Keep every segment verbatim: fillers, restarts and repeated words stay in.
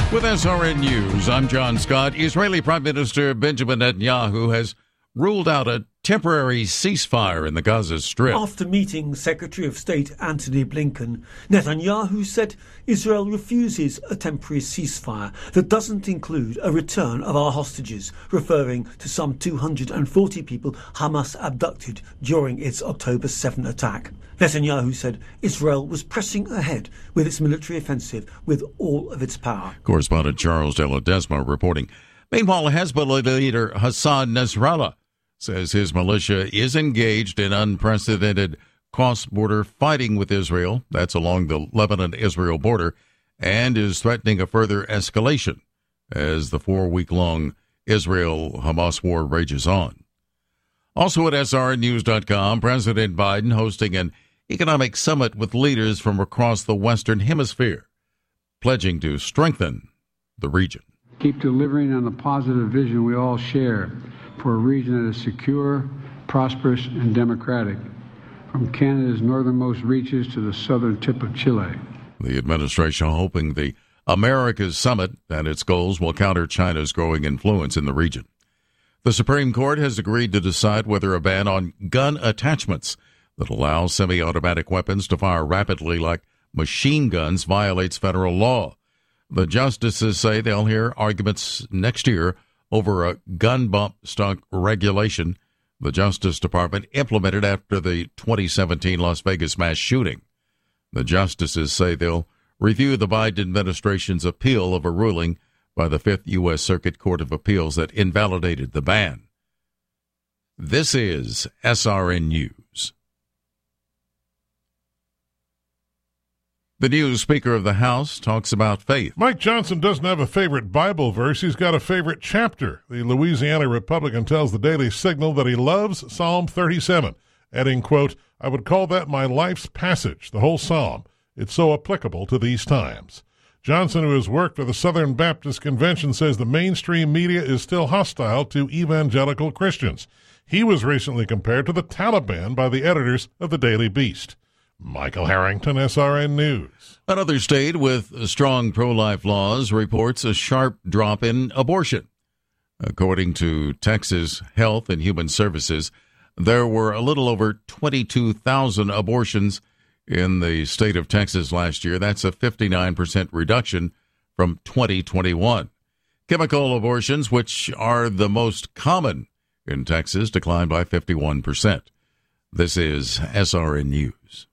With S R N News, I'm John Scott. Israeli Prime Minister Benjamin Netanyahu has ruled out a temporary ceasefire in the Gaza Strip. After meeting Secretary of State Antony Blinken, Netanyahu said Israel refuses a temporary ceasefire that doesn't include a return of our hostages, referring to some two hundred forty people Hamas abducted during its October seventh attack. Netanyahu said Israel was pressing ahead with its military offensive with all of its power. Correspondent Charles De Ledesma reporting. Meanwhile, Hezbollah leader Hassan Nasrallah says his militia is engaged in unprecedented cross-border fighting with Israel. That's along the Lebanon-Israel border, and is threatening a further escalation as the four-week-long Israel-Hamas war rages on. Also at S R N news dot com, President Biden hosting an economic summit with leaders from across the Western Hemisphere, pledging to strengthen the region. Keep delivering on the positive vision we all share for a region that is secure, prosperous, and democratic, from Canada's northernmost reaches to the southern tip of Chile. The administration hoping the Americas Summit and its goals will counter China's growing influence in the region. The Supreme Court has agreed to decide whether a ban on gun attachments that allows semi-automatic weapons to fire rapidly like machine guns violates federal law. The justices say they'll hear arguments next year over a gun bump stock regulation the Justice Department implemented after the twenty seventeen Las Vegas mass shooting. The justices say they'll review the Biden administration's appeal of a ruling by the Fifth U S. Circuit Court of Appeals that invalidated the ban. This is S R N News. The new Speaker of the House talks about faith. Mike Johnson doesn't have a favorite Bible verse. He's got a favorite chapter. The Louisiana Republican tells the Daily Signal that he loves Psalm thirty-seven, adding, quote, "I would call that my life's passage, the whole psalm. It's so applicable to these times." Johnson, who has worked for the Southern Baptist Convention, says the mainstream media is still hostile to evangelical Christians. He was recently compared to the Taliban by the editors of the Daily Beast. Michael Harrington, S R N News. Another state with strong pro-life laws reports a sharp drop in abortion. According to Texas Health and Human Services, there were a little over twenty-two thousand abortions in the state of Texas last year. That's a fifty-nine percent reduction from twenty twenty-one. Chemical abortions, which are the most common in Texas, declined by fifty-one percent. This is S R N News.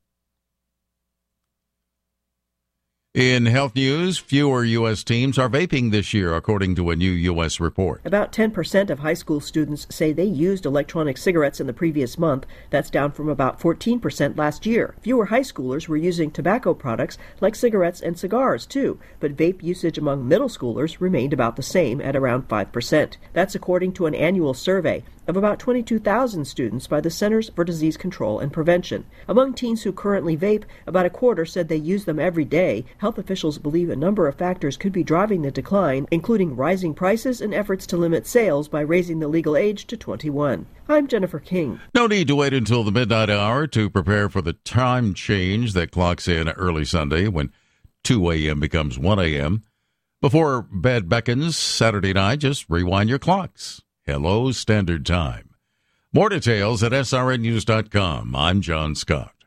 In health news, fewer U S teens are vaping this year, according to a new U S report. About ten percent of high school students say they used electronic cigarettes in the previous month. That's down from about fourteen percent last year. Fewer high schoolers were using tobacco products like cigarettes and cigars, too, but vape usage among middle schoolers remained about the same at around five percent. That's according to an annual survey of about twenty-two thousand students by the Centers for Disease Control and Prevention. Among teens who currently vape, about a quarter said they use them every day. Health officials believe a number of factors could be driving the decline, including rising prices and efforts to limit sales by raising the legal age to twenty-one. I'm Jennifer King. No need to wait until the midnight hour to prepare for the time change that clocks in early Sunday when two a.m. becomes one a.m. Before bed beckons Saturday night, just rewind your clocks. Hello, Standard Time. More details at S R N news dot com. I'm John Scott.